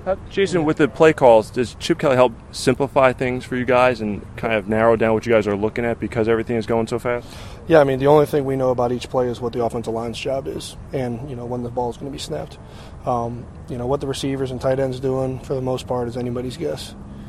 Jason, with the play calls, does Chip Kelly help simplify things for you guys and kind of narrow down what you guys are looking at because everything is going so fast? Yeah, I mean, the only thing we know about each play is what the offensive line's job is and, when the ball is going to be snapped. What the receivers and tight ends doing, for the most part, is anybody's guess.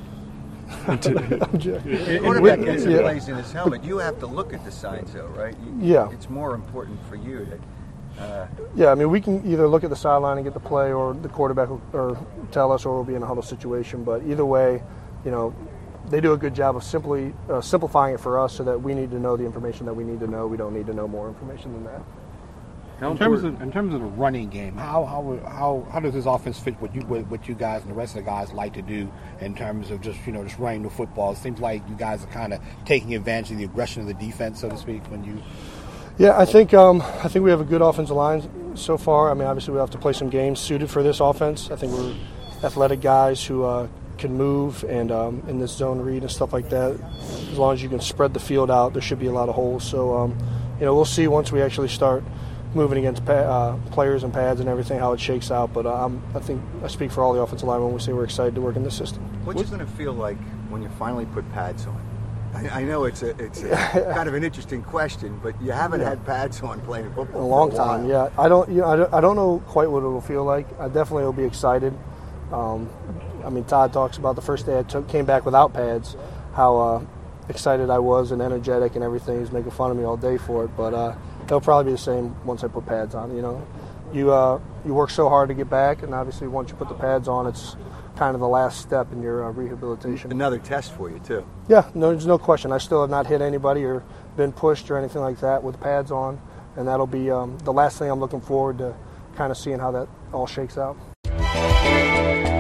The quarterback gets in place in his helmet. You have to look at the signs, though, right? Yeah. It's more important for you Yeah, I mean, we can either look at the sideline and get the play, or the quarterback will tell us, or we'll be in a huddle situation. But either way, they do a good job of simplifying it for us, so that we need to know the information that we need to know. We don't need to know more information than that. In terms of the running game, how does this offense fit what you guys and the rest of the guys like to do in terms of just running the football? It seems like you guys are kind of taking advantage of the aggression of the defense, so to speak, when you. Yeah, I think we have a good offensive line so far. I mean, obviously we have to play some games suited for this offense. I think we're athletic guys who can move and in this zone read and stuff like that. As long as you can spread the field out, there should be a lot of holes. So we'll see once we actually start moving against players and pads and everything how it shakes out. But I think I speak for all the offensive line when we say we're excited to work in this system. What's it going to feel like when you finally put pads on? I know it's a kind of an interesting question, but you haven't had pads on playing football in a long for a while. time. Yeah, I don't know quite what it'll feel like. I definitely will be excited. I mean, Todd talks about the first day I came back without pads, how excited I was and energetic and everything. He's making fun of me all day for it, but it'll probably be the same once I put pads on. You work so hard to get back, and obviously once you put the pads on, it's kind of the last step in your rehabilitation. Another test for you too. Yeah, no, there's no question. I still have not hit anybody or been pushed or anything like that with pads on, and that'll be the last thing I'm looking forward to, kind of seeing how that all shakes out.